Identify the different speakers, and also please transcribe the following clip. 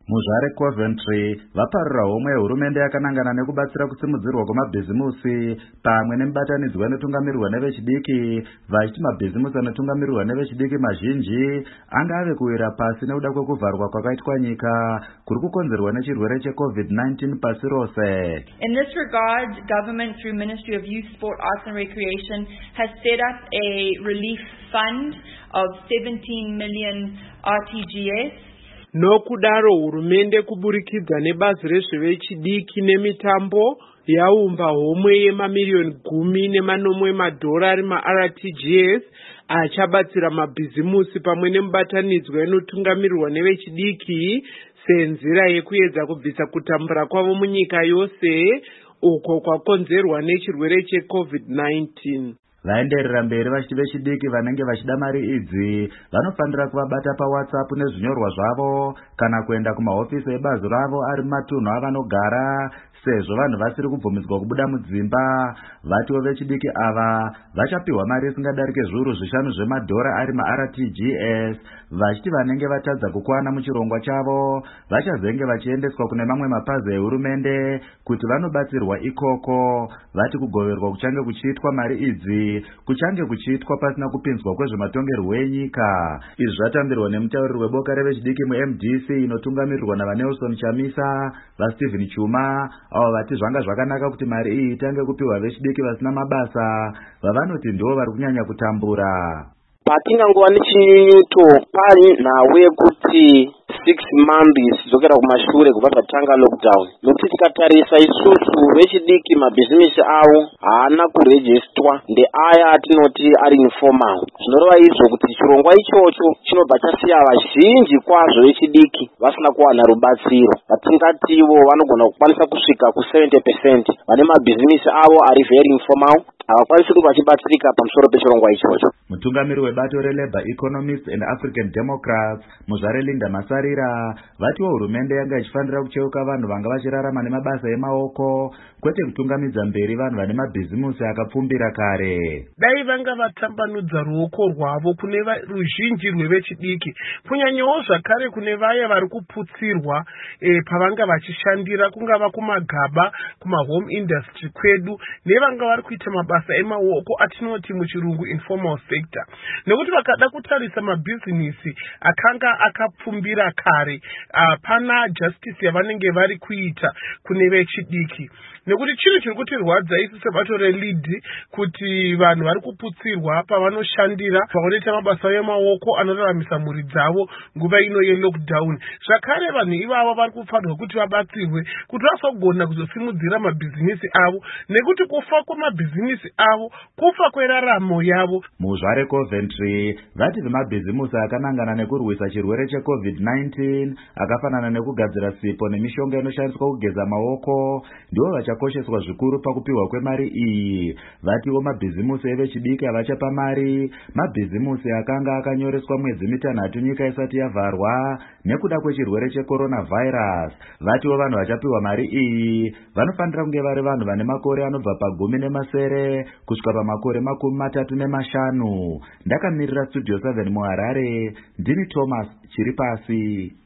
Speaker 1: Muzvare Coventry vaparura homwe yehurumende yakanangana nekubatsira kusimudzirwa kwemabhizimusi pamwe nemubatanidzwa inotungamirirwa nevechidiki vachiti mabhizimusi anotungamirirwa nevechidiki mazhinji anga ave kuwira pasi nekuda kwekuvharwa kwakaitwa nyika kuri kukonzerwa nechirwere cheCovid-19 pasi rose.
Speaker 2: In this regard, government through Ministry of Youth, Sport, Arts and Recreation has set up a relief fund of 17 million RTGS.
Speaker 3: Nokudaro hurumende kuburikidza nebazi rezvevechidiki nemitambo yaumba homwe yemamiliyoni 10 madhorari ma-RTGS achabatsira mabhizimusi pamwe nemubatanidzwa inotungamirirwa nevechidiki senzira yekuedza kubvisa kutambura kwavo munyika yose uko kwakonzerwa nechirwere cheCovid-19.
Speaker 1: Vaenderera mberi vachiti vechidiki vanenge vachida mari idzi vanofanira kuvabata paWhatsApp nezvinyorwa zvavo kana kuenda kumahofisi ebazi ravo ari mumatunhu avanogara, sezvo vanhu vasiri kubvumidzwa kubuda mudzimba. Vatiwo vechidiki ava vachapiwa mari isingadarike zviuru 5 zvemadhora ari ma-RTGS, vachiti vanenge vatadza kukwana muchirongwa chavo vachazenge vachiendeswa kune mamwe mapazi ehurumende kuti vanobatsirwa ikoko. Vati kugoverwa kuchange kuchiitwa mari idzi kuchange kuchiitwa pasina kupinzwa kwezvematongerwo enyika. Izvi zvatambirwa nemutauriri weboka revechidiki muMDC inotungamirirwa naVanelson Chamisa, vaStephen Chuma, avo vati zvanga zvakanaka kuti mari iyi itange kupiwa vechidiki vasina mabasa vavanoti ndivo vari kunyanya kutambura.
Speaker 4: Patingangova nechinyunyuto pari nawe kuti 6 months dzokera kumashure kubva zvatanga lockdown, nokuti tikatarisa isusu vechidiki mabhizinesi avo haana kurejistwa ndeaya atinoti ari informal. Zvinoreva izvo kuti chirongwa ichocho chinobva chasiya vazhinji kwazvo vechidiki vasina kuwana rubatsiro. Vatingativo vanogona kukwanisa kusvika ku70% vane mabhizinesi avo ari very informal havakwanisi kuti vachibatsirika pamusoro pechirongwa ichocho.
Speaker 1: Mutungamiri webato reLabour Economists and African Democrats Muzvare Linda Masarira vatiwo hurumende yanga ichifanira kucheuka vanhu vanga vachirarama nemabasa emaoko kwete kutungamidza mberi vanhu vane mabhizimusi akapfumbira kare.
Speaker 3: Dai vanga vatambanudza ruoko rwavo kune ruzhinji rwevechidiki, kunyanyawo zvakare kune vaya vari kuputsirwa pavanga vachishandira, kungava kumagaba, kumahome industry kwedu, nevanga vari kuita mabasa emaoko atinoti muchirungu informal sector. Nekuti vakada kutarisa mabhizinisi akanga akapfumbira kare, pana justice yavanenge vari kuita kune vechidiki. Nekuti chiri chiri kutirwadza isu sebato reLead kuti vanhu vari kuputsirwa pavanoshandira pavanoita mabasa emaoko anoraramisa mhuri dzavo nguva ino yelockdown. Zvakare vanhu ivavo vari kufanirwa kuti vabatsirwe kuti vasogona kuzosimudzira mabhizinisi avo, nekuti kufa kwemabhizinisi avo kufa kweraramo yavo.
Speaker 1: Muzvare Coventry vati vemabhizimusi akanangana nekurwisa chirwere cheCovid-19 akafanana nekugadzira sipo nemishonga inoshandiswa kugeza maoko ndivo vachakosheswa zvikuru pakupiwa kwemari iyi. Vatiwo mabhizimusi evechidiki havachapa mari mabhizimusi akanga akanyoreswa mwedzi 6 nyika isati yavharwa nekuda kwechirwere checoronavirus. Vatiwo vanhu vachapiwa mari iyi vanofanira kunge vari vanhu vane makore anobva pa10 kusvika pamakore 35. Ndakamirira Studio 7 muHarare, ndini Thomas Chiripasi.